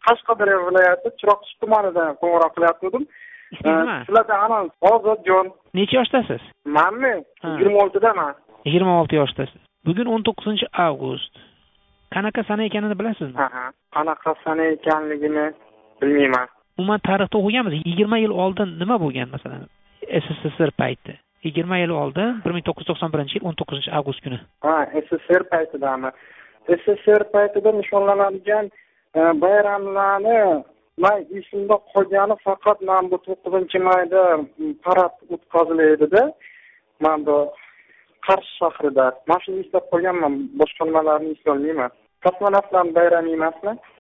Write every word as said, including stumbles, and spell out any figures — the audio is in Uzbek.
Qashqadaryo viloyati Chiroqchi tumanidan qo'ng'iroq qilyaptim. Ismingiz nima? Sizlardan anons Ozodjon. Necha yoshdasiz? Menmi? yigirma oltidaman. yigirma olti yoshdasiz. Bugun o'n to'qqizinchi avgust. Qanaqa sana ekanini bilasizmi? Ha, qanaqa sana ekanligini bilmayman. Umuman tarixda o'qiganmiz. yigirma yil oldin nima bo'lgan masalan? S S S R payti. yigirma yil oldin bir ming to'qqiz yuz to'qson birinchi yil o'n to'qqizinchi avgust kuni. Ha, S S R paytidami? S S R paytida nishonlanadigan bayramlarni men esimda qolgani faqat mana bu to'qqizinchi mayda parad o'tkaziladi-da. Mana bu Qarshi shahrida. Mana shuni eslab qolganman, boshqa nimalarni eslolmayman. Kosmonavtlar bayrami emasmi?